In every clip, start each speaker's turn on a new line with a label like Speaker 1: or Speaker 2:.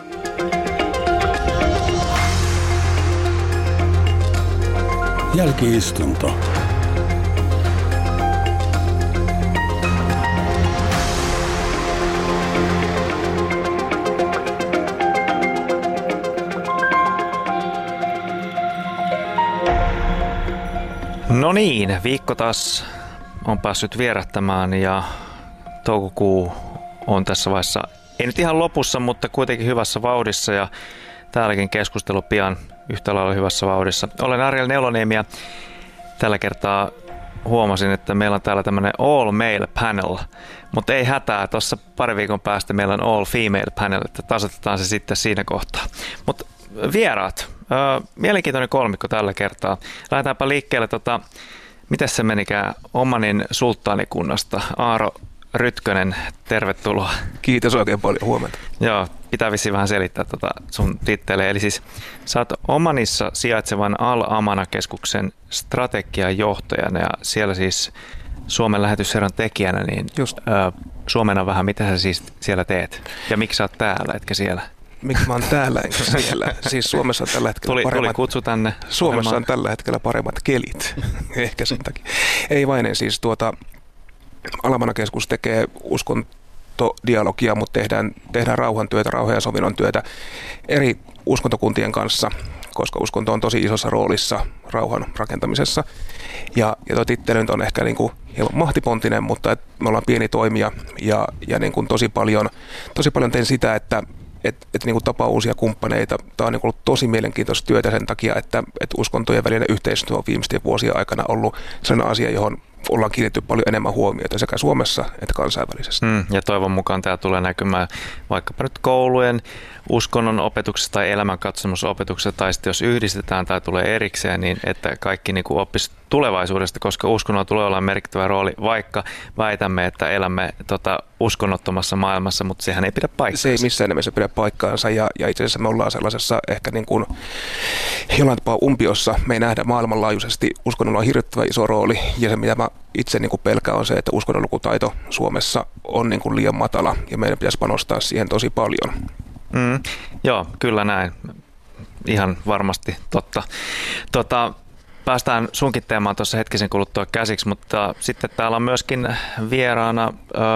Speaker 1: Jälki-istunto.
Speaker 2: No niin, viikko taas on päässyt vierähtämään ja toukokuu on tässä vaiheessa, ei nyt ihan lopussa, mutta kuitenkin hyvässä vauhdissa ja täälläkin keskustelu pian yhtä lailla hyvässä vauhdissa. Olen Ariel Neloniemi ja tällä kertaa huomasin, että meillä on täällä tämmöinen all male panel, mutta ei hätää, tuossa pari viikon päästä meillä on all female panel, että tasoitetaan se sitten siinä kohtaa. Mutta vieraat, mielenkiintoinen kolmikko tällä kertaa. Lähdetäänpä liikkeelle, miten se menikään Omanin sulttaanikunnasta. Aaro Rytkönen, tervetuloa.
Speaker 3: Kiitos oikein paljon, huomenta.
Speaker 2: Joo, pitää vissiin vähän selittää sun titteleä. Eli siis sä oot Omanissa sijaitsevan Al-Amana-keskuksen strategiajohtajana ja siellä siis Suomen lähetysherran tekijänä, niin suomena vähän, mitä sä siis siellä teet ja miksi sä oot täällä, etkä siellä?
Speaker 3: Miksi mä oon täällä enkä siellä? Siis Suomessa on tällä hetkellä
Speaker 2: tuli kutsu tänne.
Speaker 3: Suomessa on tällä hetkellä paremmat kelit, ehkä sen takia. Ei vain, siis Al-Amana-keskus tekee uskontodialogia, mutta tehdään rauhantyötä, rauhan ja sovinnon työtä eri uskontokuntien kanssa, koska uskonto on tosi isossa roolissa rauhan rakentamisessa. Ja tuo tittely nyt on ehkä niin kuin hieman mahtipontinen, mutta me ollaan pieni toimija ja niin kuin tosi paljon teen sitä, että niin kuin tapaa uusia kumppaneita. Tämä on niin kuin ollut tosi mielenkiintoista työtä sen takia, että uskontojen välinen yhteistyö on viimeisten vuosien aikana ollut sellainen asia, johon ollaan kiinnitetty paljon enemmän huomiota sekä Suomessa että kansainvälisesti.
Speaker 2: Ja toivon mukaan tämä tulee näkymään vaikkapa nyt koulujen uskonnon opetuksessa tai elämänkatsomusopetuksessa, tai sitten jos yhdistetään tai tulee erikseen, niin että kaikki niin kuin oppisi tulevaisuudesta, koska uskonnolla tulee olla merkittävä rooli, vaikka väitämme, että elämme uskonnottomassa maailmassa, mutta sehän ei pidä paikkaansa.
Speaker 3: Se ei missään nimessä pidä paikkaansa ja itse asiassa me ollaan sellaisessa ehkä niin kuin jollain tapaa umpiossa. Me ei nähdä maailmanlaajuisesti, uskonnolla on hirvittävän iso rooli ja se mitä mä itse niin kuin pelkään on se, että uskonnon lukutaito Suomessa on niin kuin liian matala ja meidän pitäisi panostaa siihen tosi paljon.
Speaker 2: Joo, kyllä näin. Ihan varmasti totta. Päästään sunkin teemaan tuossa hetkisen kuluttua käsiksi, mutta sitten täällä on myöskin vieraana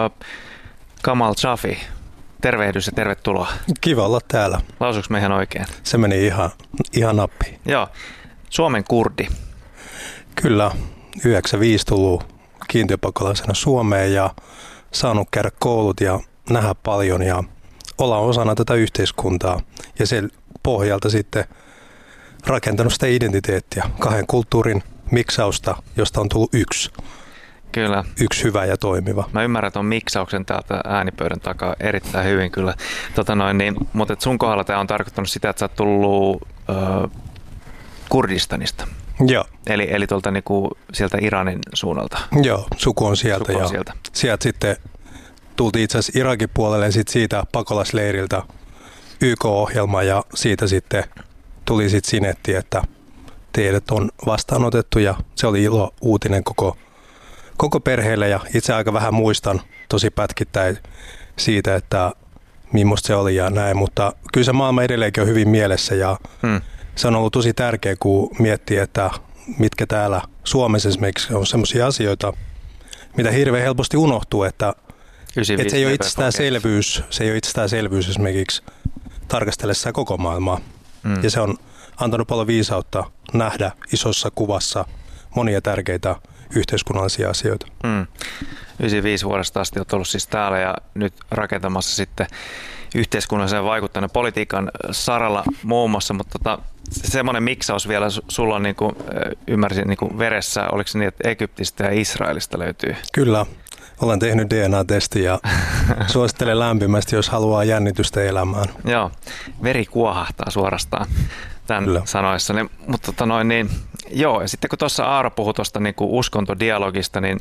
Speaker 2: Kamal Chafi. Tervehdys ja tervetuloa.
Speaker 4: Kiva olla täällä.
Speaker 2: Lausuuko me ihan oikein?
Speaker 4: Se meni ihan nappiin.
Speaker 2: Joo. Suomen kurdi.
Speaker 4: Kyllä. 95 tullut kiintiöpakolaisena Suomeen ja saanut käydä koulut ja nähdä paljon ja olla osana tätä yhteiskuntaa. Ja sen pohjalta sitten rakentanut sitä identiteettiä, kahden kulttuurin miksausta, josta on tullut yksi.
Speaker 2: Kyllä.
Speaker 4: Yksi hyvä ja toimiva.
Speaker 2: Mä ymmärrän tuon miksauksen täältä äänipöydän takaa erittäin hyvin kyllä. Mutta sun kohdalla tämä on tarkoittanut sitä, että sä oot tullut Kurdistanista.
Speaker 4: Joo.
Speaker 2: Eli tuolta niinku sieltä Iranin suunnalta.
Speaker 4: Joo, suku on sieltä. Sieltä sitten tultiin itse asiassa Irakin puolelle sitten siitä pakolaisleiriltä YK-ohjelma ja siitä sitten tuli sitten sinetti, että teidät on vastaanotettu ja se oli ilo uutinen koko perheelle ja itse aika vähän muistan tosi pätkittäin siitä, että millaista se oli ja näin, mutta kyllä se maailma edelleenkin on hyvin mielessä ja se on ollut tosi tärkeä, kun miettii, että mitkä täällä Suomessa esimerkiksi on sellaisia asioita, mitä hirveän helposti unohtuu, että se ei ole itsestäänselvyys esimerkiksi tarkastellessa koko maailmaa. Ja se on antanut paljon viisautta nähdä isossa kuvassa monia tärkeitä yhteiskunnallisia asioita.
Speaker 2: 95 vuodesta asti olet ollut siis täällä ja nyt rakentamassa sitten yhteiskunnalliseen vaikuttaneen politiikan saralla muun muassa, mutta semmoinen miksaus vielä sulla on, niin kuin ymmärsin, niin kuin veressä, oliko se niin, että Egyptistä ja Israelista löytyy?
Speaker 4: Kyllä, olen tehnyt DNA-testi ja suosittelen lämpimästi, jos haluaa jännitystä elämään.
Speaker 2: Joo, veri kuohahtaa suorastaan tämän Kyllä. sanoessani, mutta joo, ja sitten kun tuossa Aaro puhui tuosta niin kuin uskontodialogista, niin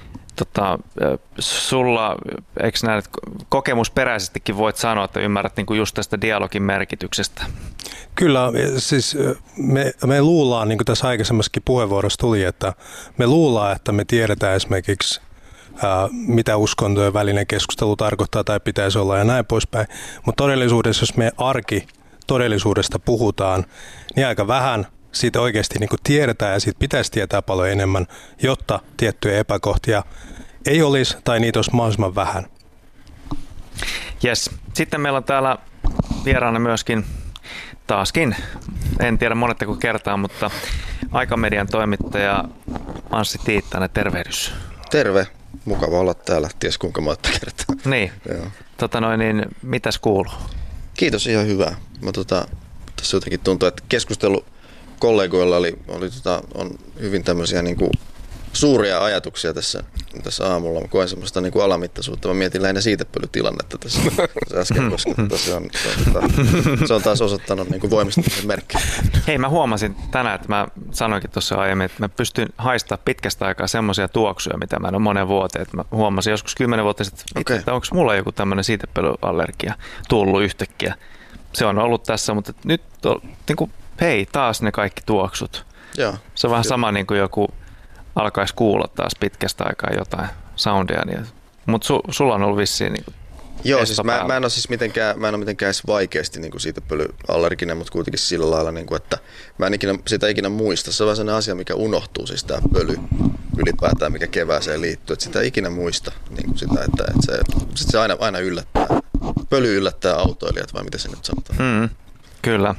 Speaker 2: sulla, eikö näin, kokemusperäisestikin voit sanoa, että ymmärrät niin kuin just tästä dialogin merkityksestä?
Speaker 4: Kyllä, siis me luullaan, niin kuin tässä aikaisemmassakin puheenvuorossa tuli, että me luullaan, että me tiedetään esimerkiksi mitä uskontojen välinen keskustelu tarkoittaa tai pitäisi olla ja näin poispäin. Mutta todellisuudessa, jos me todellisuudesta puhutaan, niin aika vähän siitä oikeasti niin kuin tiedetään ja siitä pitäisi tietää paljon enemmän, jotta tiettyjä epäkohtia ei olisi tai niitä olisi mahdollisimman vähän.
Speaker 2: Yes. Sitten meillä on täällä vieraana myöskin taaskin, en tiedä monettako kertaa, mutta Aikamedian toimittaja Anssi Tiittanen, tervehdys.
Speaker 1: Terve, mukava olla täällä, ties kuinka monta kertaa.
Speaker 2: Niin, mitäs kuuluu?
Speaker 1: Kiitos, ihan hyvää. Tässä jotenkin tuntuu, että keskustelu kollegoilla on hyvin tämmöisiä niin kuin suuria ajatuksia tässä aamulla. Mä koen semmoista niin kuin alamittaisuutta. Mä mietin lähinnä siitepölytilannetta tässä äsken, koska se on taas osoittanut niin kuin voimistumisen merkki.
Speaker 2: Hei, mä huomasin tänään, että mä sanoinkin tuossa aiemmin, että mä pystyn haistamaan pitkästä aikaa semmoisia tuoksuja, mitä mä en ole monen vuoteen. Mä huomasin joskus 10 vuotta sitten, että onko mulla joku tämmöinen siitepölyallergia tullut yhtäkkiä. Se on ollut tässä, mutta nyt niin kuin, hei, taas ne kaikki tuoksut.
Speaker 1: Joo,
Speaker 2: se on vähän sama niin kuin joku alkaisi kuulla taas pitkästä aikaa jotain soundia. Mutta sulla on ollut vissiin niin kuin
Speaker 1: joo, siis mä en ole siis mitenkään edes vaikeasti niin kuin siitepölyallerginen, mutta kuitenkin sillä lailla, niin kuin, että mä en sitä ikinä muista. Se on vähän sellainen asia, mikä unohtuu, siis tämä pöly ylipäätään, mikä kevääseen liittyy. Että sitä ei ikinä muista, niin kuin sitä, että se aina yllättää. Pöly yllättää autoilijat, vai miten se nyt sanotaan?
Speaker 2: Kyllä.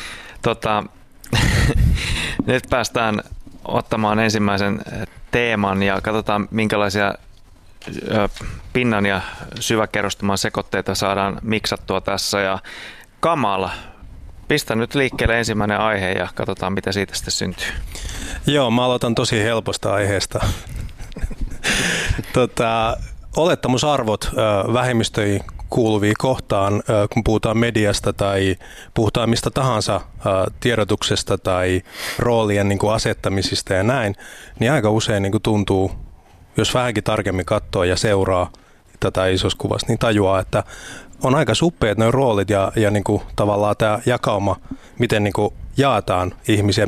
Speaker 2: Nyt päästään ottamaan ensimmäisen teeman ja katsotaan, minkälaisia pinnan ja syväkerrostuman sekoitteita saadaan miksattua tässä. Ja Kamal, pistä nyt liikkeelle ensimmäinen aihe ja katsotaan, mitä siitä sitten syntyy.
Speaker 4: Joo, mä aloitan tosi helposta aiheesta. Olettamusarvot vähemmistöihin kuuluvia kohtaan, kun puhutaan mediasta tai puhutaan mistä tahansa tiedotuksesta tai roolien niin kuin asettamisista ja näin, niin aika usein niin kuin tuntuu, jos vähänkin tarkemmin katsoo ja seuraa tätä isossa kuvassa, niin tajuaa, että on aika suppeat nuo roolit ja niin kuin tavallaan tämä jakauma, miten niin kuin jaetaan ihmisiä,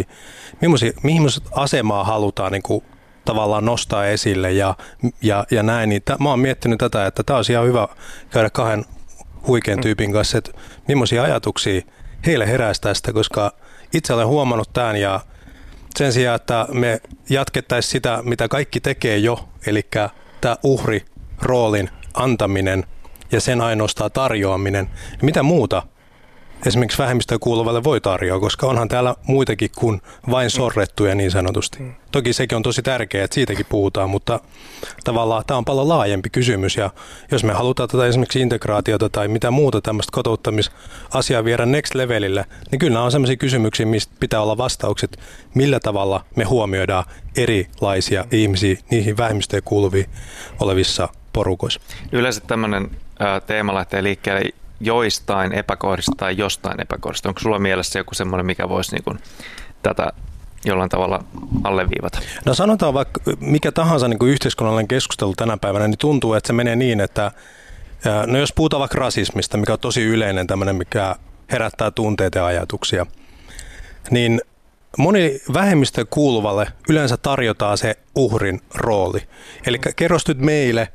Speaker 4: millaista asemaa halutaan niin kuin tavallaan nostaa esille ja näin, niin mä oon miettinyt tätä, että tää olisi ihan hyvä käydä kahden huikean tyypin kanssa, että millaisia ajatuksia heille heräisi tästä, koska itse olen huomannut tämän ja sen sijaan, että me jatkettaisiin sitä, mitä kaikki tekee jo, eli tämä uhriroolin antaminen ja sen ainoastaan tarjoaminen, niin mitä muuta esimerkiksi vähemmistöön kuuluvalle voi tarjoa, koska onhan täällä muitakin kuin vain sorrettuja niin sanotusti. Toki sekin on tosi tärkeää, että siitäkin puhutaan, mutta tavallaan tämä on paljon laajempi kysymys ja jos me halutaan tätä esimerkiksi integraatiota tai mitä muuta tämmöistä kotouttamisasiaa viedä next levelille, niin kyllä on sellaisia kysymyksiä, mistä pitää olla vastaukset, millä tavalla me huomioidaan erilaisia ihmisiä niihin vähemmistöön kuuluviin olevissa porukoissa.
Speaker 2: Yleensä tämmöinen teema lähtee liikkeelle joistain epäkohdista tai jostain epäkohdista. Onko sulla mielessä joku semmoinen, mikä voisi niin kuin tätä jollain tavalla alleviivata?
Speaker 4: No sanotaan vaikka mikä tahansa niin kuin yhteiskunnallinen keskustelu tänä päivänä, niin tuntuu, että se menee niin, että no jos puhutaan vaikka rasismista, mikä on tosi yleinen tämmöinen, mikä herättää tunteita ja ajatuksia, niin moni vähemmistöön kuuluvalle yleensä tarjotaan se uhrin rooli. Eli kerros nyt meille,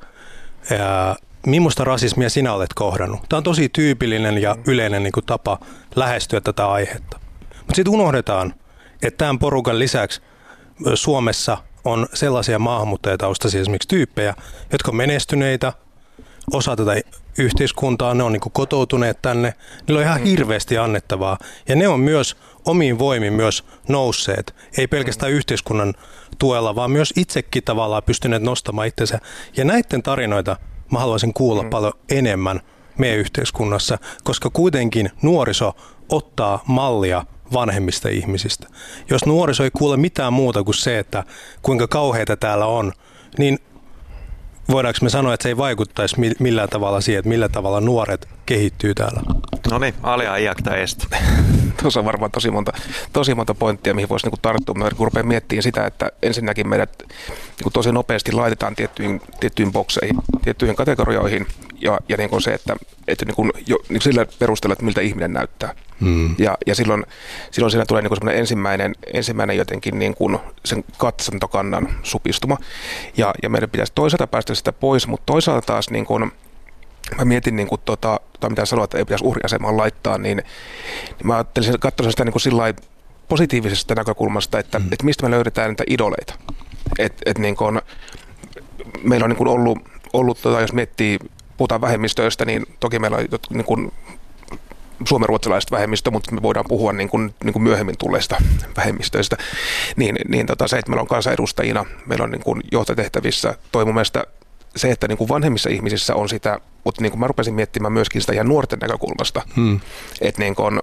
Speaker 4: millaista rasismia sinä olet kohdannut. Tämä on tosi tyypillinen ja yleinen niin kuin tapa lähestyä tätä aihetta. Mutta sitten unohdetaan, että tämän porukan lisäksi Suomessa on sellaisia maahanmuuttajataustaisia esimerkiksi tyyppejä, jotka on menestyneitä, osa tätä yhteiskuntaa, ne on niin kuin kotoutuneet tänne, niillä on ihan hirveästi annettavaa. Ja ne on myös omiin voimin myös nousseet, ei pelkästään yhteiskunnan tuella, vaan myös itsekin tavallaan pystyneet nostamaan itsensä. Ja näiden tarinoita mä haluaisin kuulla paljon enemmän meidän yhteiskunnassa, koska kuitenkin nuoriso ottaa mallia vanhemmista ihmisistä. Jos nuoriso ei kuule mitään muuta kuin se, että kuinka kauheita täällä on, niin voidaanko me sanoa, että se ei vaikuttaisi millään tavalla siihen, että millä tavalla nuoret kehittyy täällä?
Speaker 2: No niin, alia iäktä est.
Speaker 3: Tuossa on varmaan tosi monta pointtia, mihin voisi tarttua. Mä rupean miettimään sitä, että ensinnäkin meidät tosi nopeasti laitetaan tiettyihin bokseihin, tiettyihin kategorioihin ja niin kuin se, että sillä perusteella, että miltä ihminen näyttää. Ja silloin siinä tulee niin kuin semmoinen ensimmäinen jotenkin niin kuin sen katsantokannan supistuma. Ja meidän pitäisi toisaalta päästä sitä pois, mutta toisaalta taas niin kuin, mä mietin, niin kuin mitä sanoa, että ei pitäisi uhriasemaan laittaa, niin mä ajattelin katsoa sitä niin kuin sillain positiivisesta näkökulmasta, että mistä me löydetään niitä idoleita. Niin kuin, meillä on niin kuin ollut jos miettii, puhutaan vähemmistöistä, niin toki meillä on niin kuin suomenruotsalaiset vähemmistö, mutta me voidaan puhua niin kuin myöhemmin tulleista vähemmistöistä. Se, että meillä on kansanedustajina, meillä on niin kuin johtotehtävissä, toi mun mielestä se, että niin kuin vanhemmissa ihmisissä on sitä, mutta niin kuin mä rupesin miettimään myöskin sitä ihan nuorten näkökulmasta, että niin kuin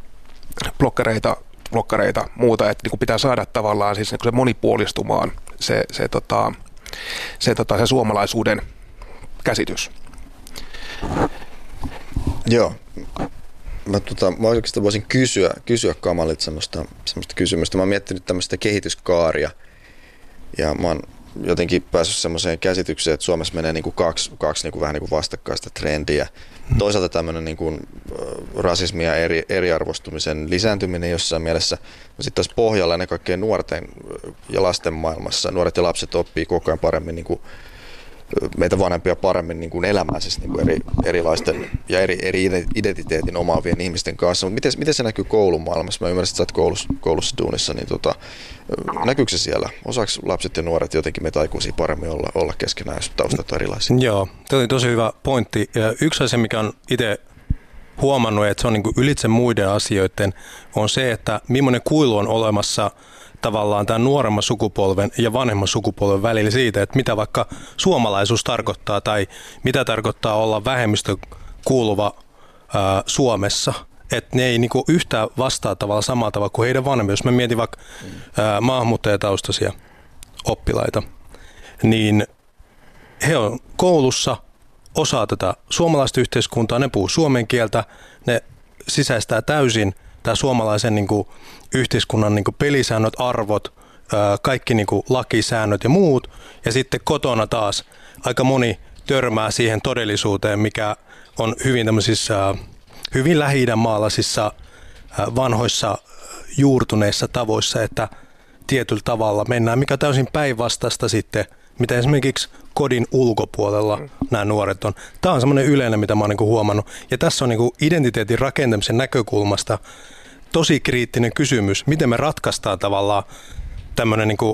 Speaker 3: blokkareita, muuta, että niin kuin pitää saada tavallaan siis niin kuin se monipuolistumaan se suomalaisuuden käsitys.
Speaker 1: Joo. Mä oikeastaan voisin kysyä Kamalit semmoista kysymystä. Mä oon miettinyt tämmöistä kehityskaaria ja mä oon jotenkin päässyt semmoiseen käsitykseen, että Suomessa menee niin kuin kaksi niin kuin vähän niin kuin vastakkaista trendiä. Toisaalta tämmöinen niin kuin rasismi ja eriarvostumisen lisääntyminen jossain mielessä. Sitten taas pohjalla ennen kaikkea nuorten ja lasten maailmassa. Nuoret ja lapset oppii koko ajan paremmin niin kuin meitä vanhempia paremmin niin kuin elämään siis niin kuin erilaisten ja eri identiteetin omaavien ihmisten kanssa. Mutta miten se näkyy koulumaailmassa? Mä ymmärrän, että sä oot koulussa duunissa, niin näkyykö se siellä? Osaako lapset ja nuoret jotenkin meitä aikuisia paremmin olla keskenään, jos taustat on erilaisia? Joo,
Speaker 4: tämä oli tosi hyvä pointti. Ja yksi asia, mikä on itse huomannut, että se on niin kuin ylitse muiden asioiden, on se, että millainen kuilu on olemassa tavallaan tämän nuoremman sukupolven ja vanhemman sukupolven välillä siitä, että mitä vaikka suomalaisuus tarkoittaa tai mitä tarkoittaa olla vähemmistö kuuluva Suomessa. Että ne ei niinku yhtään vastaa tavalla samalla tavalla kuin heidän vanhemmin. Jos mä mietin vaikka maahanmuuttajataustaisia oppilaita, niin he on koulussa, osaa tätä suomalaista yhteiskuntaa, ne puhuu suomen kieltä, ne sisäistää täysin tämä suomalaisen niin kuin yhteiskunnan niin kuin pelisäännöt, arvot, kaikki niin kuin lakisäännöt ja muut. Ja sitten kotona taas aika moni törmää siihen todellisuuteen, mikä on hyvin tämmöisissä hyvin Lähi-idän maalaisissa vanhoissa juurtuneissa tavoissa, että tietyllä tavalla mennään, mikä täysin päinvastaista sitten, mitä esimerkiksi kodin ulkopuolella nämä nuoret on. Tämä on semmoinen yleinen, mitä mä oon niin kuin huomannut. Ja tässä on niin kuin identiteetin rakentamisen näkökulmasta tosi kriittinen kysymys, miten me ratkaistaan tavallaan tämmöinen niin kuin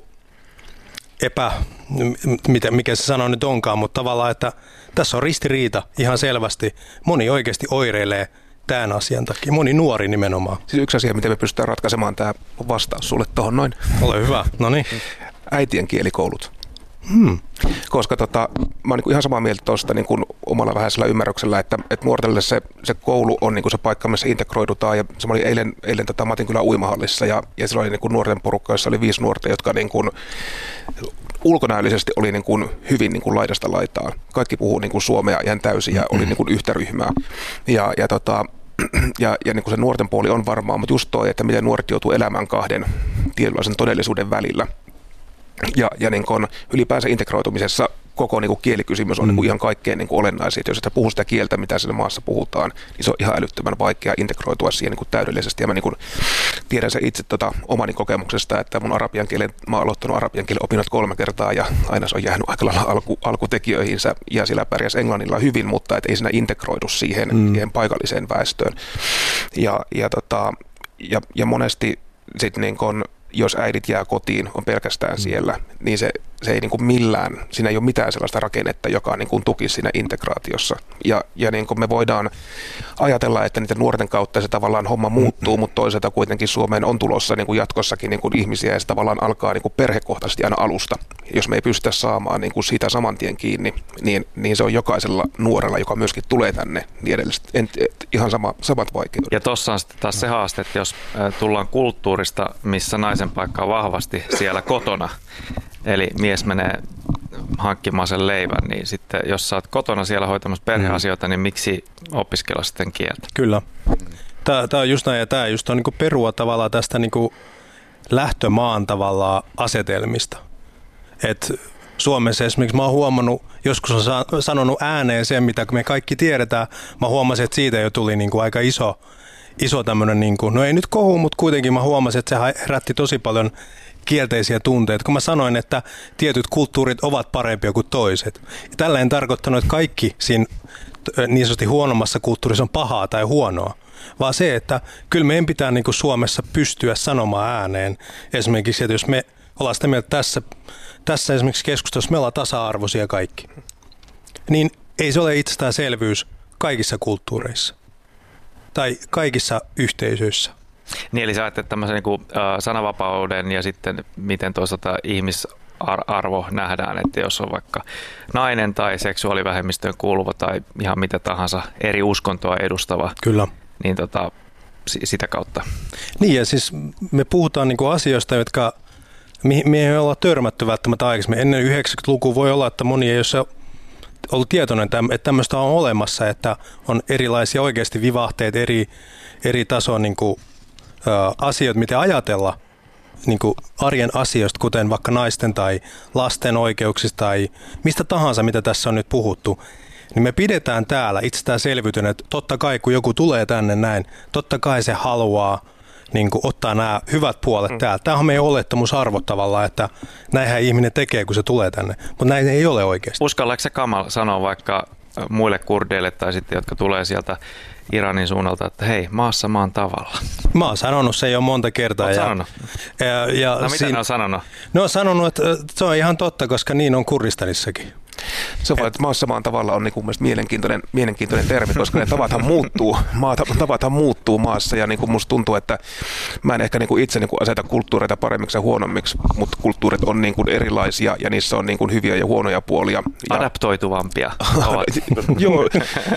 Speaker 4: mikä se sana nyt onkaan, mutta tavallaan, että tässä on ristiriita ihan selvästi. Moni oikeasti oireilee tämän asian takia. Moni nuori nimenomaan.
Speaker 3: Siis yksi asia, miten me pystytään ratkaisemaan tämä vastaus sulle tuohon noin.
Speaker 4: Ole hyvä. No niin.
Speaker 3: Äitien kielikoulut. Koska mä oon niin ihan samaa mieltä tuosta niin omalla vähäisellä ymmärryksellä, että nuortelle se koulu on niin se paikka, missä integroidutaan. Ja se oli eilen Matinkylän uimahallissa ja siellä oli niin nuorten porukka, jossa oli 5 nuorta, jotka niin ulkonäöllisesti oli niin hyvin niin laidasta laitaan. Kaikki puhuu niin suomea ihan täysin ja oli niin yhtä ryhmää. Ja niin se nuorten puoli on varmaan, mutta just toi, että miten nuoret joutuu elämään kahden tietynlaisen todellisuuden välillä. Ja niin kuin ylipäänsä integroitumisessa koko niin kuin kielikysymys on niin kuin ihan kaikkein niin kuin olennaisin. Jos et puhu sitä kieltä, mitä siinä maassa puhutaan, niin se on ihan älyttömän vaikea integroitua siihen niin kuin täydellisesti. Ja mä niin kuin tiedän sen itse omani kokemuksesta, että mä oon aloittanut arabian kielen opinnot 3 kertaa ja aina se on jäänyt aika lailla alkutekijöihinsä ja sillä pärjäs englannilla hyvin, mutta et ei siinä integroidu siihen paikalliseen väestöön. Ja monesti sitten niin kuin jos äidit jää kotiin, on pelkästään siellä, niin se ei niin kuin millään, siinä ei ole mitään sellaista rakennetta, joka niin kuin tukisi siinä integraatiossa. Ja niin kuin me voidaan ajatella, että niiden nuorten kautta se tavallaan homma muuttuu, mutta toisaalta kuitenkin Suomeen on tulossa niin kuin jatkossakin niin kuin ihmisiä ja se tavallaan alkaa niin kuin perhekohtaisesti aina alusta. Jos me ei pystytä saamaan niin kuin siitä saman tien kiinni, niin se on jokaisella nuorella, joka myöskin tulee tänne, niin edelleen ihan samat vaikeudet.
Speaker 2: Ja tuossa on sitten taas se haaste, että jos tullaan kulttuurista, missä naisen paikka on vahvasti siellä kotona, eli mies menee hankkimaan sen leivän, niin sitten jos sä oot kotona siellä hoitamassa perheasioita, niin miksi opiskella sitten kieltä?
Speaker 4: Kyllä. Tämä on just näin, ja tämä just on niin kuin perua tavallaan tästä niin kuin lähtömaan tavallaan asetelmista. Et Suomessa esimerkiksi mä oon huomannut, joskus on sanonut ääneen sen, mitä me kaikki tiedetään. Mä huomasin, että siitä jo tuli niin kuin aika iso tämmöinen, niin kuin, no ei nyt kohu, mutta kuitenkin mä huomasin, että se herätti tosi paljon kielteisiä tunteita, kun mä sanoin, että tietyt kulttuurit ovat parempia kuin toiset. Ja tällä en tarkoittanut, että kaikki siinä niin sanotusti huonommassa kulttuurissa on pahaa tai huonoa, vaan se, että kyllä meidän pitää niin kuin Suomessa pystyä sanomaan ääneen esimerkiksi, että jos me ollaan sitä mieltä tässä esimerkiksi keskustelussa, me ollaan tasa-arvoisia kaikki, niin ei se ole itsestäänselvyys kaikissa kulttuureissa tai kaikissa yhteisöissä.
Speaker 2: Niin, eli sä ajattelet tämmöisen niin sananvapauden ja sitten miten toisaalta ihmisarvo nähdään, että jos on vaikka nainen tai seksuaalivähemmistöön kuuluva tai ihan mitä tahansa eri uskontoa edustava,
Speaker 4: kyllä,
Speaker 2: niin sitä kautta.
Speaker 4: Niin, ja siis me puhutaan niin kuin asioista, jotka mihin ei olla törmätty välttämättä aikaisemmin. Ennen 90-lukua voi olla, että moni ei ole ollut tietoinen, että tämmöistä on olemassa, että on erilaisia oikeasti vivahteet, eri tason niin kuin, asioita, mitä ajatella niin kuin arjen asioista, kuten vaikka naisten tai lasten oikeuksista tai mistä tahansa, mitä tässä on nyt puhuttu, niin me pidetään täällä itsestäänselvyytenä, että totta kai kun joku tulee tänne näin, totta kai se haluaa niin kuin ottaa nämä hyvät puolet täältä. Tämä on meidän olettamusarvo tavallaan, että näinhän ihminen tekee, kun se tulee tänne, mutta näin ei ole oikeasti.
Speaker 2: Uskallatko se Kamal sanoa vaikka muille kurdeille tai sitten, jotka tulee sieltä Iranin suunnalta, että hei, maassa maan tavalla?
Speaker 4: Mä oon sanonut se jo monta kertaa.
Speaker 2: Oot sanonut? No mitä ne on sanonut?
Speaker 4: Ne on sanonut, että se on ihan totta, koska niin on Kurdistanissakin.
Speaker 3: Se voi, että maassa maan tavalla on niin kuin mielenkiintoinen termi, koska ne tavathan muuttuu maassa ja niin kuin musta tuntuu, että mä en ehkä niin kuin itse niin kuin aseta kulttuureita paremmiksi ja huonommiksi, mutta kulttuurit on niin kuin erilaisia ja niissä on niin kuin hyviä ja huonoja puolia.
Speaker 2: Adaptoituvampia.
Speaker 3: Joo,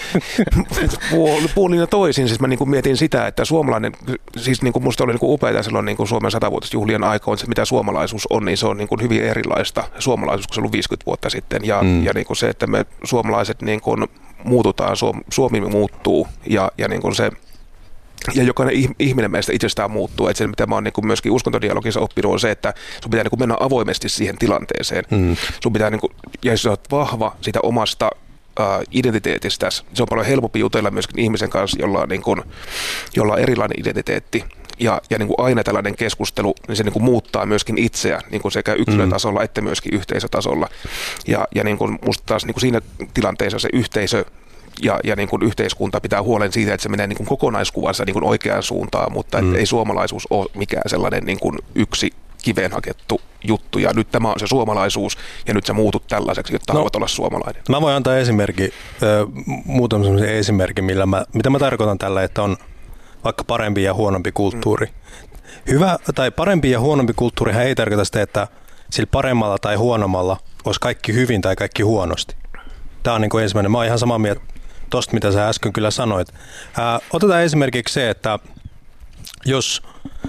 Speaker 3: puolin ja toisin. Siis mä niin kuin mietin sitä, että suomalainen, siis niin kuin musta oli niin kuin upeaa silloin niin kuin Suomen 100-vuotisjuhlien aika on se, mitä suomalaisuus on, niin se on niin kuin hyvin erilaista suomalaisuus, kun se on ollut 50 vuotta sitten ja niin kuin se, että me suomalaiset niin kuin muututaan, Suomi muuttuu ja niin kuin se, ja jokainen ihminen meistä itsestään muuttuu. Että se, mitä mä oon niin kuin myöskin uskontodialogissa oppinut, on se, että sun pitää niin kuin mennä avoimesti siihen tilanteeseen. Sun pitää, niin kuin, ja jos sä oot vahva siitä omasta identiteetistä, se on paljon helpompi jutella myöskin ihmisen kanssa, jolla on erilainen identiteetti. Ja niin kuin aina tällainen keskustelu, niin se niin kuin muuttaa myöskin itseä niin kuin sekä yksilötasolla että myöskin yhteisötasolla. Ja niin kuin musta taas niin kuin siinä tilanteessa se yhteisö ja niin kuin yhteiskunta pitää huolen siitä, että se menee niin kuin kokonaiskuvassa niin kuin oikeaan suuntaan, mutta ei suomalaisuus ole mikään sellainen niin kuin yksi kiveen hakettu juttu. Ja nyt tämä on se suomalaisuus ja nyt sä muutut tällaiseksi, jotta haluat olla suomalainen. Mä
Speaker 4: voin antaa muutaman sellaisen esimerkin, mitä mä tarkoitan tällä, että on vaikka parempi ja huonompi kulttuuri. Hyvä tai parempi ja huonompi kulttuurihan ei tarkoita sitä, että sillä paremmalla tai huonommalla olisi kaikki hyvin tai kaikki huonosti. Tämä on niin kuin ensimmäinen. Mä oon ihan samaa mieltä tosta, mitä sä äsken kyllä sanoit. Otetaan esimerkiksi se, että jos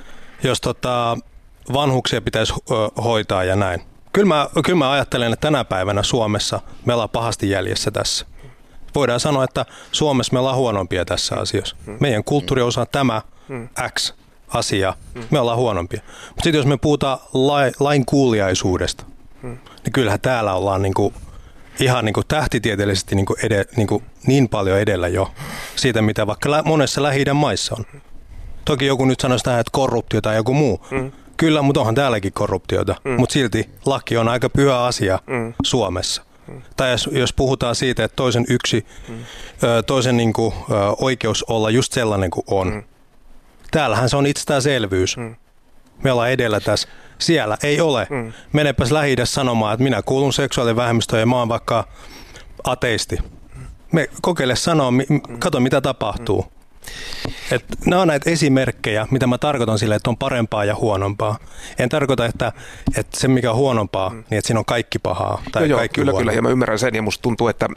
Speaker 4: vanhuksia pitäisi hoitaa ja näin. Kyllä mä ajattelen, että tänä päivänä Suomessa me ollaan pahasti jäljessä tässä. Voidaan sanoa, että Suomessa me ollaan huonompia tässä asiassa. Meidän kulttuuri osaa tämä X asia, me ollaan huonompia. Mutta sitten jos me puhutaan lain kuuliaisuudesta, niin kyllähän täällä ollaan niinku, ihan niinku tähtitieteellisesti niin paljon edellä jo siitä, mitä vaikka monessa Lähi-idän maissa on. Toki joku nyt sanoisi tähän, että korruptio tai joku muu. Kyllä, mutta onhan täälläkin korruptiota. Mutta silti laki on aika pyhä asia Suomessa. Tai jos puhutaan siitä, että toisen niinku, oikeus olla just sellainen kuin on. Täällähän se on itsestäänselvyys. Me ollaan edellä tässä. Siellä ei ole. Menepäs Lähi-idässä sanomaan, että minä kuulun seksuaalivähemmistöön ja mä oon vaikka ateisti. Me kokeile sanoa, kato mitä tapahtuu. Nämä on näitä esimerkkejä, mitä mä tarkoitan sille, että on parempaa ja huonompaa. En tarkoita, että se mikä on huonompaa, niin että siinä on kaikki pahaa tai kaikki huonompaa.
Speaker 3: Kyllä, ja mä ymmärrän sen, ja musta tuntuu, että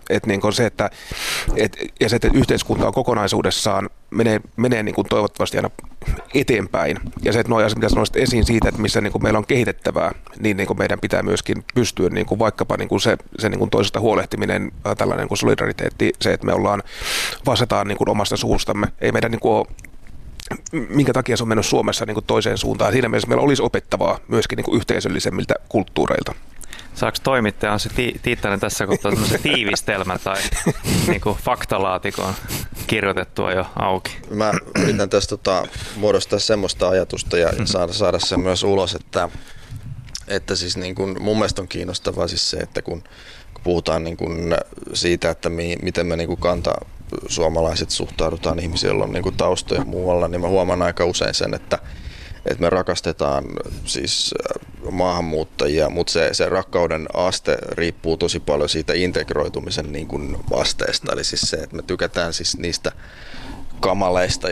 Speaker 3: yhteiskunta on kokonaisuudessaan menee niin kuin toivottavasti aina eteenpäin. Ja se, että nuo asiat, mitä sanoisit esiin siitä, että missä niin kuin meillä on kehitettävää, niin kuin meidän pitää myöskin pystyä niin kuin vaikkapa niin kuin se niin kuin toisesta huolehtiminen, tällainen kuin solidariteetti, se, että me vastataan niin kuin omasta suustamme. Ei meidän niin kuin ole, minkä takia se on mennyt Suomessa niin kuin toiseen suuntaan. Siinä mielessä meillä olisi opettavaa myöskin niin kuin yhteisöllisemmiltä kulttuureilta.
Speaker 2: Saako toimittaja Anssi Tiittanen tässä kohtaa semmoisen tiivistelmän tai niin kuin faktalaatikon kirjoitettua jo auki?
Speaker 1: Mä yritän tässä muodostaa semmoista ajatusta ja saada sen myös ulos, että siis niin kuin mun mielestä on kiinnostavaa siis se, että kun puhutaan niin kuin siitä, että miten me niin kuin kantasuomalaiset suhtaudutaan ihmisiä, joilla on niin kuin taustoja muualla, niin mä huomaan aika usein sen, että me rakastetaan siis maahanmuuttajia, mutta se rakkauden aste riippuu tosi paljon siitä integroitumisen niin kuin asteesta. Eli siis se, että me tykätään siis niistä kamaleista,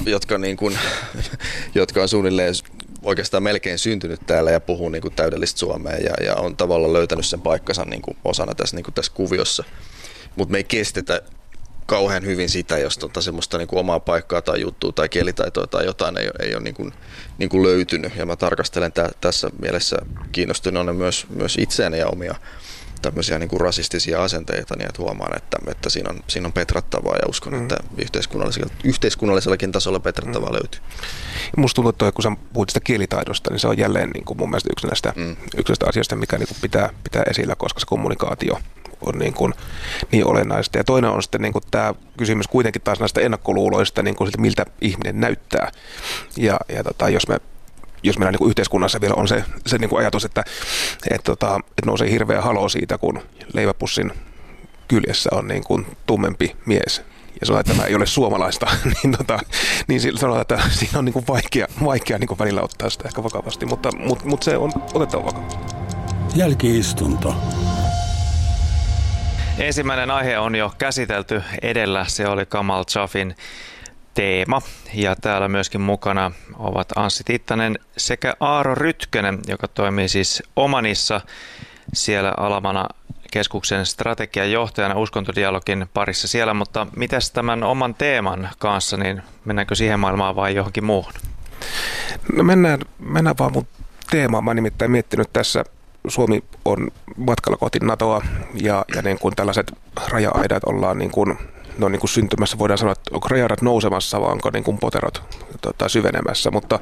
Speaker 1: jotka on suunnilleen oikeastaan melkein syntynyt täällä ja puhuu niin kuin täydellistä suomea ja on tavallaan löytänyt sen paikkansa niin kuin osana tässä kuviossa. Mutta me ei kestetä kauhean hyvin sitä, jos semmoista niin kuin omaa paikkaa tai juttua tai kielitaitoa tai jotain ei ole niin kuin löytynyt. Ja mä tarkastelen tässä mielessä kiinnostuneena myös itseäni ja omia tämmöisiä niin kuin rasistisia asenteita, niin että huomaan, että siinä on petrattavaa ja uskon, että yhteiskunnallisellakin tasolla petrattavaa löytyy.
Speaker 3: Musta tuntuu, että kun sä puhut sitä kielitaidosta, niin se on jälleen niin kuin mun mielestä yksi näistä asioista, mikä niin kuin pitää esillä, koska se kommunikaatio on niin olennaista. Ja toinen on sitten niin kuin tämä kysymys kuitenkin taas näistä ennakkoluuloista, niin kuin siltä, miltä ihminen näyttää. Ja jos meillä niin kuin yhteiskunnassa vielä on se niin kuin ajatus, että nousee hirveä haloo siitä, kun leiväpussin kyljessä on niin kuin tummempi mies ja sanoo, että tämä ei ole suomalaista, niin sanotaan, että siinä on niin kuin vaikea niin kuin välillä ottaa sitä ehkä vakavasti, mutta se on otettava vakavasti.
Speaker 5: Jälki-istunto.
Speaker 2: Ensimmäinen aihe on jo käsitelty edellä, se oli Kamal Chafin teema ja täällä myöskin mukana ovat Anssi Tiittanen sekä Aaro Rytkönen, joka toimii siis Omanissa siellä Alamana keskuksen strategian johtajana uskontodialogin parissa siellä, mutta mitäs tämän oman teeman kanssa, niin mennäänkö siihen maailmaan vai johonkin muuhun?
Speaker 3: No mennään vaan mun teemaan. Mä oon nimittäin miettinyt tässä, Suomi on matkalla kohti NATOa ja niin kuin tällaiset raja-aidat ollaan niin kuin syntymässä, voidaan sanoa, että onko raja-aidat nousemassa vai onko niin kuin poterot syvenemässä, mutta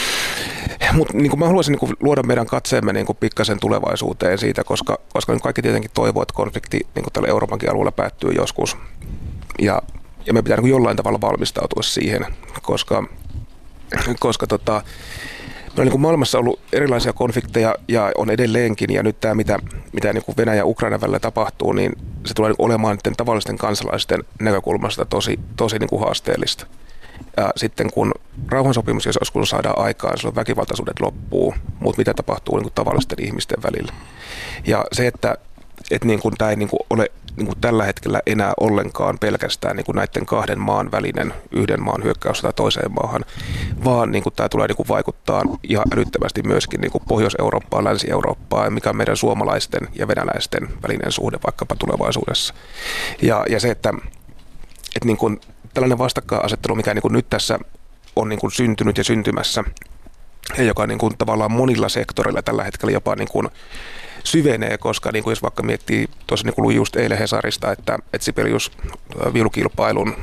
Speaker 3: niin kuin mä haluaisin niin kuin luoda meidän katseemme niin kuin pikkasen tulevaisuuteen siitä, koska kaikki tietenkin toivoo, että konflikti niin kuin tällä Euroopankin alueella päättyy joskus ja me pitää niin kuin jollain tavalla valmistautua siihen, koska meillä on niin kuin maailmassa ollut erilaisia konflikteja ja on edelleenkin, ja nyt tämä, mitä niin kuin Venäjä ja Ukraina välillä tapahtuu, niin se tulee niin kuin olemaan nyt tavallisten kansalaisten näkökulmasta tosi niin kuin haasteellista. Ja sitten kun rauhansopimus, jos joskus saadaan aikaan, silloin väkivaltaisuudet loppuu, mutta mitä tapahtuu niin kuin tavallisten ihmisten välillä. Ja se, että niin kuin tämä ei niin kuin ole niin kuin tällä hetkellä enää ollenkaan pelkästään niin kuin näiden kahden maan välinen yhden maan hyökkäyssota toiseen maahan, vaan niin kuin tämä tulee niin kuin vaikuttaa ihan älyttömästi myöskin niin kuin Pohjois-Eurooppaan, Länsi-Eurooppaan, mikä on meidän suomalaisten ja venäläisten välinen suhde vaikkapa tulevaisuudessa. Ja se, että niin kuin tällainen vastakkainasettelu, mikä niin kuin nyt tässä on niin kuin syntynyt ja syntymässä, ja joka niin kuin tavallaan monilla sektoreilla tällä hetkellä jopa niin kuin syvenee, koska niin kuin jos vaikka miettii, tuossa niin kuin luin just eilen Hesarista, että Sibelius viulukilpailun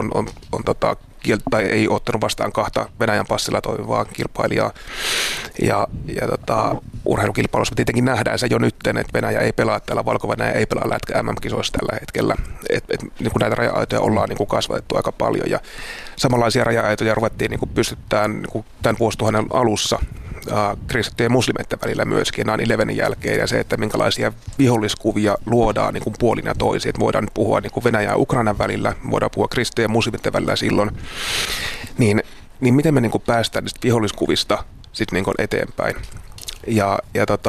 Speaker 3: tai ei ottanut vastaan kahta Venäjän passilla toimivaa kilpailijaa. Ja urheilukilpailussa me tietenkin nähdään se jo nyt, että Venäjä ei pelaa täällä, Valko-Venäjä ei pelaa lätkä MM-kisoissa tällä hetkellä. Niin kuin näitä raja-aitoja ollaan niin kuin kasvatettu aika paljon ja samanlaisia raja-aitoja ruvettiin niin kuin pystyttämään niin kuin tämän vuosituhannen alussa kristittyjen ja muslimeiden välillä myöskin 9/11 jälkeen ja se, että minkälaisia viholliskuvia luodaan niin kuin puolin ja toisin. Että voidaan nyt puhua niin kuin Venäjän ja Ukrainan välillä, voidaan puhua kristittyjen ja muslimeiden välillä silloin. Niin miten me niin kuin päästään niistä viholliskuvista sitten niin kuin eteenpäin. Ja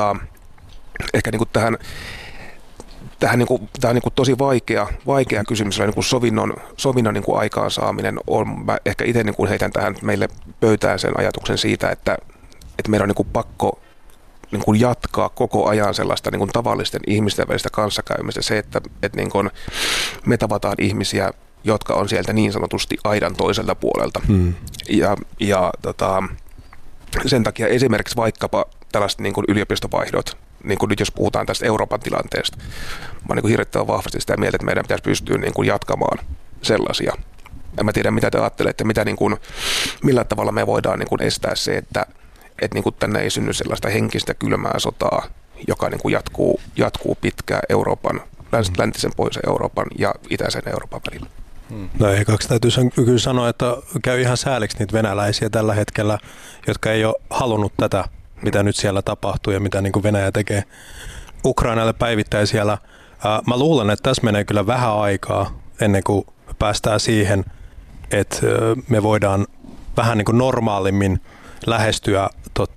Speaker 3: ehkä niin kuin tähän niin kuin, tämä on niin kuin tosi vaikea kysymys, niin kuin sovinnon niin kuin aikaansaaminen on. Mä ehkä itse niin kuin heitän tähän meille pöytään sen ajatuksen siitä, että meidän on niin kuin pakko niin kuin jatkaa koko ajan sellaista niin kuin tavallisten ihmisten välistä kanssakäymistä. Se, että niin kuin me tavataan ihmisiä, jotka on sieltä niin sanotusti aidan toiselta puolelta. Ja sen takia esimerkiksi vaikkapa tällaiset niin kuin yliopistovaihdot, niin kuin nyt jos puhutaan tästä Euroopan tilanteesta, mä oon niin kuin hirvittävän vahvasti sitä mieltä, että meidän pitäisi pystyä niin kuin jatkamaan sellaisia. En mä tiedä, mitä te ajattelette, millä tavalla me voidaan niin kuin estää se, että niin kuin tänne ei synny sellaista henkistä kylmää sotaa, joka niin kuin jatkuu pitkään Euroopan, läntisen pohjoisen Euroopan ja itäisen Euroopan välillä.
Speaker 4: No ekaksi täytyy kyllä sanoa, että käy ihan sääliksi niitä venäläisiä tällä hetkellä, jotka ei ole halunnut tätä, mitä nyt siellä tapahtuu ja mitä niin kuin Venäjä tekee Ukrainalle päivittäin siellä. Mä luulen, että tässä menee kyllä vähän aikaa ennen kuin päästään siihen, että me voidaan vähän niin kuin normaalimmin lähestyä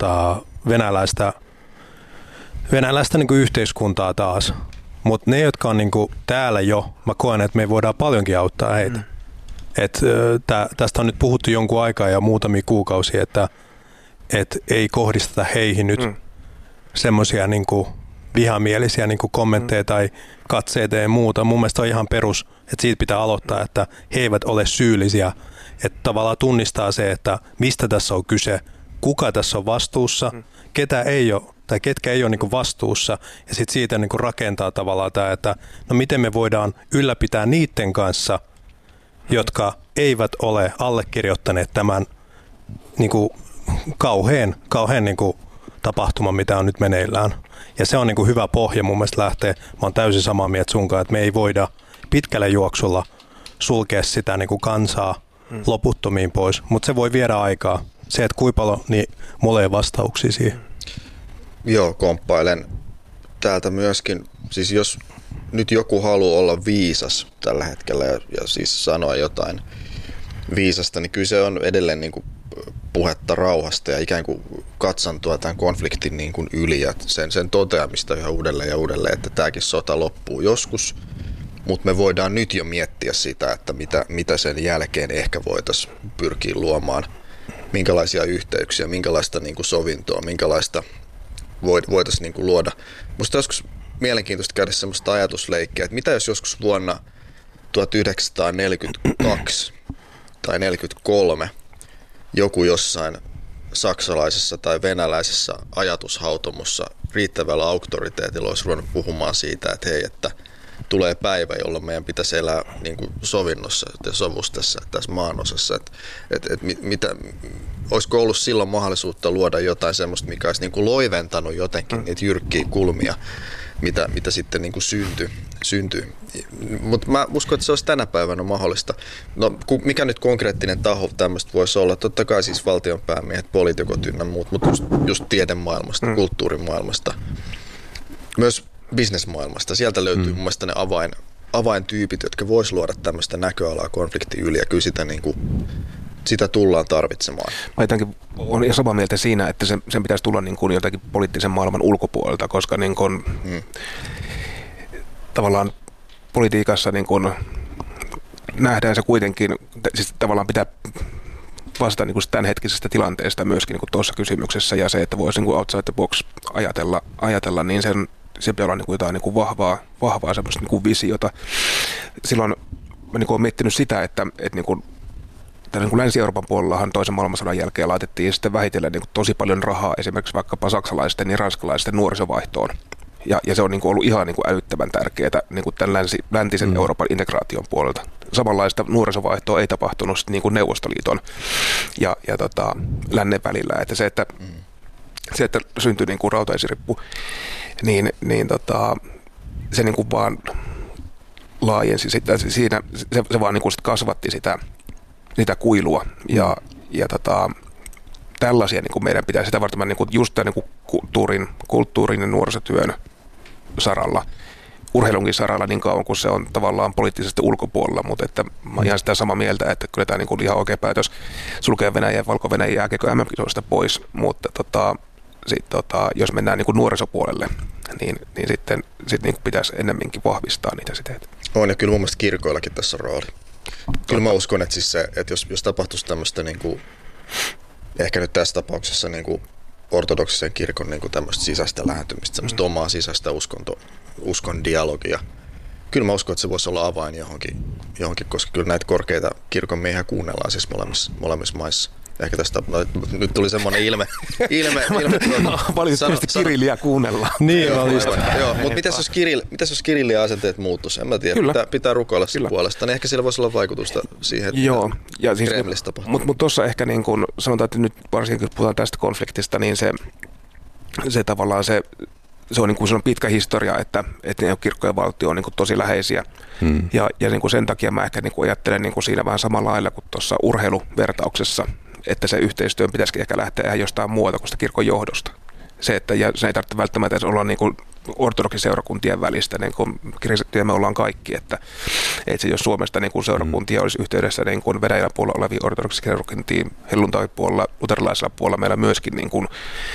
Speaker 4: venäläistä niin kuin yhteiskuntaa taas. Mutta ne, jotka on niin kuin täällä jo, mä koen, että me voidaan paljonkin auttaa heitä. Tästä on nyt puhuttu jonkun aikaa ja muutamia kuukausia, että ei kohdisteta heihin nyt semmoisia niin kuin vihamielisiä niin kuin kommentteja tai katseita ja muuta. Mun mielestä on ihan perus, että siitä pitää aloittaa, että he eivät ole syyllisiä. Että tavallaan tunnistaa se, että mistä tässä on kyse, kuka tässä on vastuussa, ketä ei ole tai ketkä ei ole niin kuin vastuussa, ja sitten siitä niin kuin rakentaa tavallaan tämä, että no miten me voidaan ylläpitää niiden kanssa, jotka eivät ole allekirjoittaneet tämän niin kuin kauhean niin kuin tapahtuman, mitä on nyt meneillään. Ja se on niin kuin hyvä pohja mun mielestä lähteä. Mä oon täysin samaa mieltä sunkaan, että me ei voida pitkällä juoksulla sulkea sitä niin kuin kansaa loputtomiin pois, mutta se voi viedä aikaa. Se, että kuinka paljon, niin mulla ei vastauksia siihen.
Speaker 1: Joo, komppailen täältä myöskin. Siis jos nyt joku haluaa olla viisas tällä hetkellä ja siis sanoa jotain viisasta, niin kyllä se on edelleen niin kuin puhetta rauhasta ja ikään kuin katsantoa tämän konfliktin niin kuin yli ja sen toteamista yhä uudelleen ja uudelleen, että tämäkin sota loppuu joskus, mutta me voidaan nyt jo miettiä sitä, että mitä sen jälkeen ehkä voitaisiin pyrkiä luomaan, minkälaisia yhteyksiä, minkälaista niin kuin sovintoa, minkälaista voitaisiin niin kuin luoda. Musta joskus mielenkiintoista käydä semmoista ajatusleikkiä, että mitä jos joskus vuonna 1942 tai 1943 joku jossain saksalaisessa tai venäläisessä ajatushautomossa riittävällä auktoriteetilla olisi ruvennut puhumaan siitä, että hei, että tulee päivä, jolloin meidän pitäisi elää niin kuin sovinnossa ja sovussa tässä maanosassa. Olisiko ollut silloin mahdollisuutta luoda jotain semmoista, mikä olisi niin kuin loiventanut jotenkin niitä jyrkkiä kulmia, mitä sitten niin kuin syntyi. Mutta mä uskon, että se olisi tänä päivänä mahdollista. No, mikä nyt konkreettinen taho tämmöistä voisi olla? Totta kai siis valtionpäämiehet, poliitikot ynnä muut, mutta just tiedemaailmasta, kulttuurimaailmasta, myös bisnesmaailmasta. Sieltä löytyy mun mielestä ne avaintyypit, jotka vois luoda tämmöistä näköalaa konfliktin yli, ja kyllä sitä tullaan tarvitsemaan.
Speaker 3: Mä olen ihan samaa mieltä siinä, että sen pitäisi tulla niin kuin jotakin poliittisen maailman ulkopuolelta, koska niin kuin, tavallaan politiikassa niin kuin nähdään se kuitenkin, siis tavallaan pitää vastata niin kuin tämänhetkisestä tilanteesta myöskin niin kuin tuossa kysymyksessä, ja se, että voisi niin kuin outside the box ajatella niin se pitää olla niin kuin jotain niin kuin vahvaa semmoista niin kuin visiota. Silloin mä niin kuin olen miettinyt sitä, että niin kuin niin kuin Länsi-Euroopan puolellahan toisen maailmansodan jälkeen laitettiin sitten vähitellen niin kuin tosi paljon rahaa esimerkiksi vaikkapa saksalaisten ja ranskalaisten nuorisovaihtoon. Ja se on niin kuin ollut ihan niin kuin älyttömän tärkeää niin kuin tämän läntisen Euroopan integraation puolelta. Samanlaista nuorisovaihtoa ei tapahtunut niin kuin Neuvostoliiton ja lännen välillä. Että se, että syntyi niin kuin rautaesirippu, niin se niin kuin vaan laajensi sitä. Siinä se vaan niin kuin sit kasvatti sitä kuilua ja tällaisia niin kuin meidän pitää sitä varten niin kuin just tämän niin kuin kulttuurin ja nuorisotyön saralla, urheilunkin saralla niin kauan kuin se on tavallaan poliittisesti ulkopuolella, mutta että mä oon ihan sitä samaa mieltä, että kyllä tämä niin kuin ihan oikea päätös sulkea Venäjä ja Valko-Venäjä jääkiekko MM-kisoista pois, mutta jos mennään niin kuin nuorisopuolelle, niin sitten niin kuin pitäisi ennemminkin vahvistaa niitä siteitä.
Speaker 1: On, ja kyllä mun mielestä kirkoillakin tässä on rooli. Kyllä mä uskon, että, siis se, että jos tapahtuisi tämmöistä, niin kuin, ehkä nyt tässä tapauksessa niin kuin ortodoksisen kirkon niin kuin tämmöistä sisäistä lähentymistä, semmoista omaa sisäistä uskon dialogia. Kyllä mä uskon, että se voisi olla avain johonkin, koska kyllä näitä korkeita kirkon miehiä kuunnellaan siis molemmissa maissa. Ehkä tästä, nyt tuli semmoinen ilme.
Speaker 3: Valitettavasti Kirilliä kuunnellaan.
Speaker 4: Niin,
Speaker 1: joo, mutta mitäs jos Kirillin asenteet muuttuisi? En mä tiedä, pitää rukoilla sen puolesta. Niin ehkä sillä voisi olla vaikutusta siihen, että ja siis, Kremlissä tapahtuu.
Speaker 3: Mutta tuossa ehkä niin kun sanotaan, että nyt varsinkin kun puhutaan tästä konfliktista, niin se tavallaan se on pitkä historia, että kirkko ja valtio on niin kuin tosi läheisiä. Ja niin kuin sen takia mä ehkä niin kuin ajattelen niin kuin siinä vähän samalla lailla kuin tuossa urheiluvertauksessa, että se yhteistyö pitäisi ehkä lähteä ihan jostain muuta kuin sitä kirkon johdosta. Se, että se ei tarvitse välttämättä edes olla niin kuin ortodoksiseurakuntien välistä, niin kuin kristittyjä me ollaan kaikki, että se jos Suomesta niin kuin seurakuntia olisi yhteydessä niin kuin Venäjällä puolella oleviin ortodoksiseurakuntiin, helluntai-puolella, luterilaisella puolella meillä myöskin niin kuin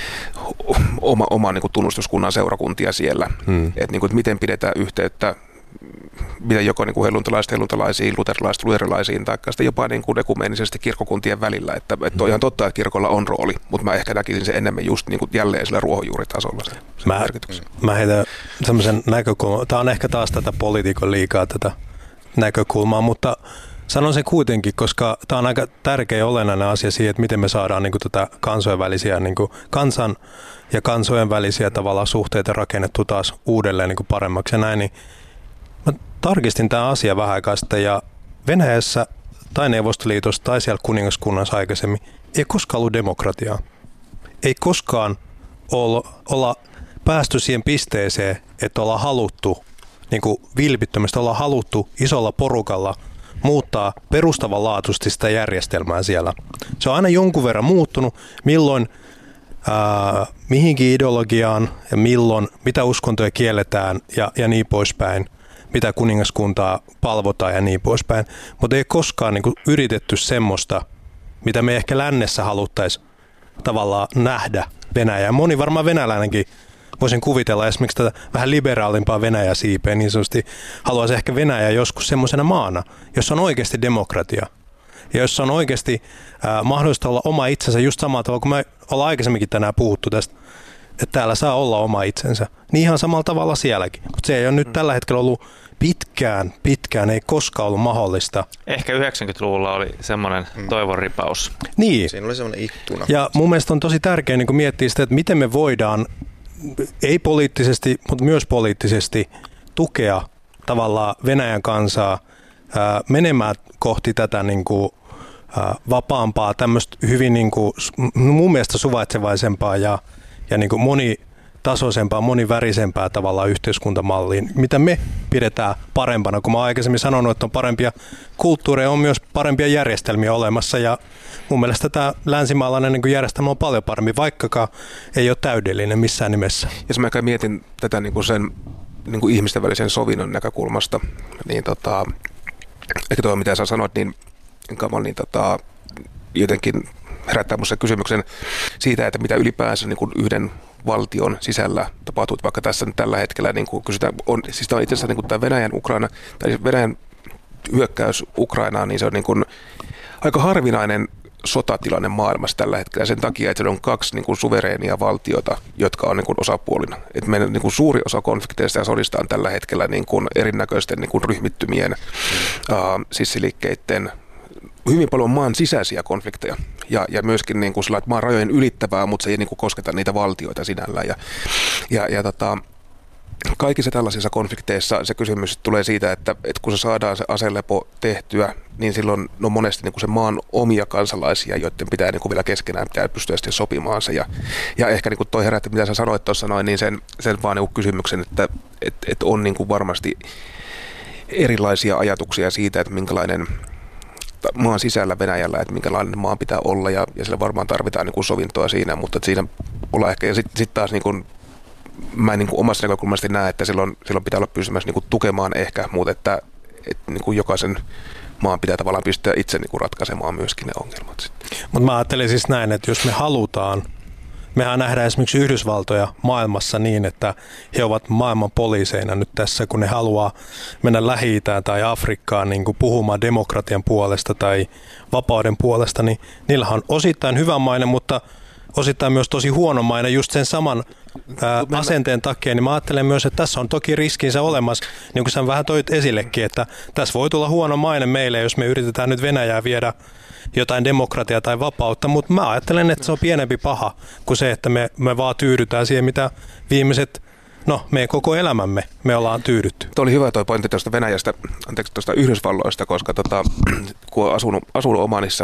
Speaker 3: oma niin kuin tunnustuskunnan seurakuntia siellä, että niin kuin, miten pidetään yhteyttä, miten joko niin kuin helluntalaisiin, luterilaisin tai sitten jopa niin kuin ekumeenisesti kirkkokuntien välillä. Että on ihan totta, että kirkolla on rooli, mutta mä ehkä näkisin se enemmän just niin kuin jälleen sillä ruohonjuuritasolla se merkityksen.
Speaker 4: Mä heitän semmoisen näkökulman. Tämä on ehkä taas tätä poliitikon liikaa tätä näkökulmaa, mutta sanon sen kuitenkin, koska tämä on aika tärkeä ja olennainen asia siihen, että miten me saadaan niin kuin tätä kansojen välisiä, niin kuin kansan ja kansojen välisiä tavallaan suhteita rakennettu taas uudelleen niin kuin paremmaksi ja näin, niin mä tarkistin tämä asia vähän aikaa sitten ja Venäjässä tai Neuvostoliitossa tai siellä kuningaskunnassa aikaisemmin ei koskaan ollut demokratiaa. Ei koskaan olla päästy siihen pisteeseen, että ollaan haluttu, niin kuin vilpittömästi ollaan haluttu isolla porukalla muuttaa perustavanlaatuisesti sitä järjestelmää siellä. Se on aina jonkun verran muuttunut, milloin mihinkin ideologiaan ja milloin, mitä uskontoja kielletään ja niin poispäin, mitä kuningaskuntaa palvotaan ja niin poispäin. Mutta ei koskaan niin kuin yritetty semmoista, mitä me ehkä lännessä haluttaisiin tavallaan nähdä Venäjää. Moni varmaan venäläinenkin voisin kuvitella esimerkiksi tätä vähän liberaalimpaa Venäjä-siipeä, niin sanotusti haluaisi ehkä Venäjä joskus semmoisena maana, jossa on oikeasti demokratia ja jossa on oikeasti mahdollista olla oma itsensä just samalla tavalla kuin me ollaan aikaisemminkin tänään puhuttu tästä, että täällä saa olla oma itsensä. Niin ihan samalla tavalla sielläkin, mutta se ei ole nyt tällä hetkellä ollut pitkään, ei koskaan ollut mahdollista.
Speaker 2: Ehkä 90-luvulla oli semmoinen toivon ripaus.
Speaker 4: Niin.
Speaker 1: Siinä oli semmoinen ikkuna.
Speaker 4: Ja mun mielestä on tosi tärkeää niin miettiä sitä, että miten me voidaan, ei poliittisesti, mutta myös poliittisesti tukea tavallaan Venäjän kansaa menemään kohti tätä niin kuin, vapaampaa, tämmöistä hyvin niin kuin, mun mielestä suvaitsevaisempaa ja niin kuin monitasoisempaa, monivärisempää tavallaan yhteiskuntamalliin, mitä me pidetään parempana. Kun mä aikaisemmin sanonut, että on parempia kulttuureja, on myös parempia järjestelmiä olemassa ja mun mielestä tämä länsimaalainen niin kuin järjestelmä on paljon parempi, vaikkakaan ei ole täydellinen missään nimessä.
Speaker 3: Jos mä mietin tätä niin kuin sen niin kuin ihmisten välisen sovinnon näkökulmasta, niin ehkä tuo mitä sä sanoit, niin jotenkin herättää minusta kysymyksen siitä, että mitä ylipäänsä niin kuin yhden valtion sisällä tapahtuu, vaikka tässä nyt tällä hetkellä niin kuin kysytään, siis tämä on itse asiassa niin kuin tämä Venäjän hyökkäys Ukrainaan, niin se on niin kuin aika harvinainen sotatilanne maailmassa tällä hetkellä sen takia, että se on kaksi niin kuin suvereenia valtiota, jotka on niin kuin osapuolina. Että meidän niin kuin suuri osa konflikteista ja sodista on tällä hetkellä niin kuin erinäköisten niin kuin ryhmittymien, sissiliikkeiden, hyvin paljon maan sisäisiä konflikteja ja myöskin niin kuin sillä, että maan rajojen ylittävää, mutta se ei niin kuin kosketa niitä valtioita sinällään. Kaikissa tällaisissa konflikteissa se kysymys tulee siitä, että kun se saadaan se aselepo tehtyä, niin silloin on monesti niin kuin se maan omia kansalaisia, joiden pitää niin kuin vielä keskenään pitää pystyä sitten sopimaan se. Ja ehkä niin kuin toi herätti, mitä sä sanoit tuossa noin, niin sen vaan niin kuin kysymyksen, että on niin kuin varmasti erilaisia ajatuksia siitä, että minkälainen maan sisällä Venäjällä, että minkälainen maan pitää olla ja sillä varmaan tarvitaan niin kuin sovintoa siinä, mutta siinä ollaan ehkä, ja sitten taas niin kuin, mä en niin kuin omasta näkökulmasti näe, että silloin pitää olla pystymässä niin kuin tukemaan ehkä, mutta että niin kuin jokaisen maan pitää tavallaan pystyä itse niin kuin ratkaisemaan myöskin ne ongelmat.
Speaker 4: Mutta mä ajattelen siis näin, että jos me halutaan, mehän nähdään esimerkiksi Yhdysvaltoja maailmassa niin, että he ovat maailman poliiseina nyt tässä, kun ne haluaa mennä Lähi-Itään tai Afrikkaan niin kuin puhumaan demokratian puolesta tai vapauden puolesta, niin niillä on osittain hyvänmainen, mutta osittain myös tosi huonomainen just sen saman asenteen takia, niin mä ajattelen myös, että tässä on toki riskinsä olemassa, niin kuin sä vähän toit esillekin, että tässä voi tulla huono maine meille, jos me yritetään nyt Venäjää viedä jotain demokratiaa tai vapautta, mutta mä ajattelen, että se on pienempi paha kuin se, että me vaan tyydytään siihen, mitä viimeiset, meidän koko elämämme me ollaan tyydytty.
Speaker 3: Tuo oli hyvä toi pointti tuosta Venäjästä, tuosta Yhdysvalloista, koska kun on asunut Omanissa,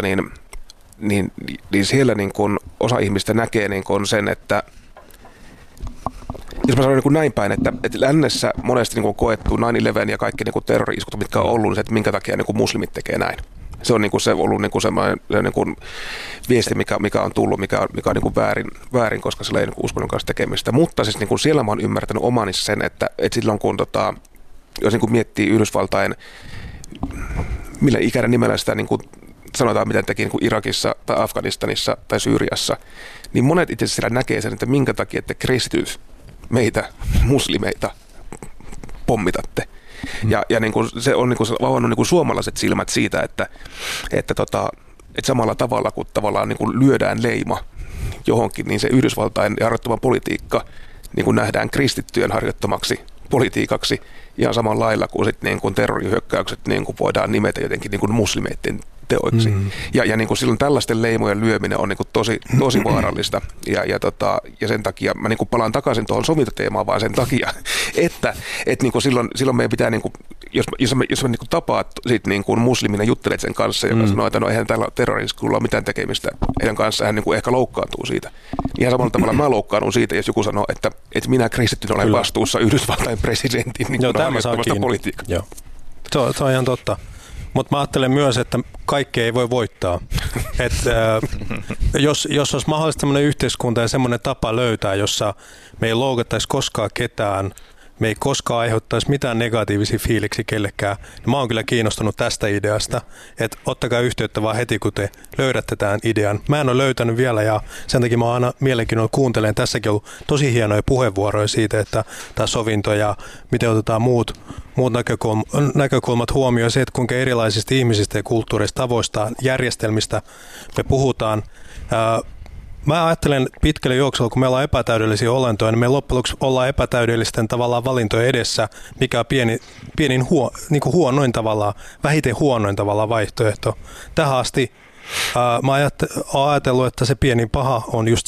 Speaker 3: niin siellä niin kun osa ihmistä näkee niin kun sen, että jos mä sanon niin kuin näin päin, että lännessä monesti niin kuin koettu 9/11 ja kaikki niin kuin terrori-iskut, mitkä on ollut, niin se, että minkä takia niin kuin muslimit tekee näin. Se on niin kuin se ollut niin kuin semmoinen niin kuin viesti, mikä on tullut, mikä on niin kuin väärin, koska sillä ei niin kuin uskonnon kanssa tekemistä. Mutta siis niin kuin siellä mä oon ymmärtänyt omanissa sen, että silloin kun jos niin kuin miettii Yhdysvaltain, millä ikäinen nimellä sitä niin kuin sanotaan, mitä teki niin kuin Irakissa tai Afganistanissa tai Syyriassa, niin monet itse asiassa siellä näkee sen, että minkä takia te kristityt meitä, muslimeita, pommitatte. Ja niin kuin se on niin kuin avannut niin kuin suomalaiset silmät siitä, että samalla tavalla kuin tavallaan niin kuin lyödään leima johonkin, niin se Yhdysvaltain harjoittama politiikka niin kuin nähdään kristittyjen harjoittamaksi politiikaksi ihan samalla lailla kuin, sit niin kuin terrorihyökkäykset niin kuin voidaan nimetä jotenkin niin kuin muslimeiden teoiksi. Ja niin kuin silloin tällaisten leimojen lyöminen on niin kuin tosi vaarallista. Ja sen takia mä niin kuin palaan takaisin tuohon sovintoteemaan vaan sen takia, että niin kuin silloin meidän pitää, niin kuin, jos mä niin kuin tapaat sit niin kuin muslimina juttelet sen kanssa, joka sanoo, että no eihän tällä terroriskulla ole mitään tekemistä heidän kanssaan, hän niin kuin ehkä loukkaantuu siitä. Ihan samalla tavalla mä loukkaannun siitä, jos joku sanoo, että minä kristittynä olen vastuussa Yhdysvaltain presidentin niin kuin harjoittamasta politiikasta.
Speaker 4: Joo. Se on ihan totta. Mutta mä ajattelen myös, että kaikki ei voi voittaa. Jos olisi mahdollista sellainen yhteiskunta ja semmoinen tapa löytää, jossa me ei loukattaisi koskaan ketään, me ei koskaan aiheuttaisi mitään negatiivisia fiiliksi kellekään, niin mä oon kyllä kiinnostunut tästä ideasta, että ottakaa yhteyttä vaan heti, kun te löydätte tämän idean. Mä en ole löytänyt vielä ja sen takia mä oon aina mielenkiinnolla kuuntelen. Tässäkin on ollut tosi hienoja puheenvuoroja siitä, että tämä sovinto ja miten otetaan muut näkökulmat huomioon. Se, että kuinka erilaisista ihmisistä ja kulttuureista, tavoista, järjestelmistä me puhutaan. Mä ajattelen pitkälle juoksulla, kun me ollaan epätäydellisiä olentoja, niin me loppujen lopuksi ollaan epätäydellisten tavallaan valintojen edessä, mikä on niin kuin huonoin tavallaan, vähiten huonoin tavallaan vaihtoehto. Tähän asti mä oon ajatellut, että se pienin paha on just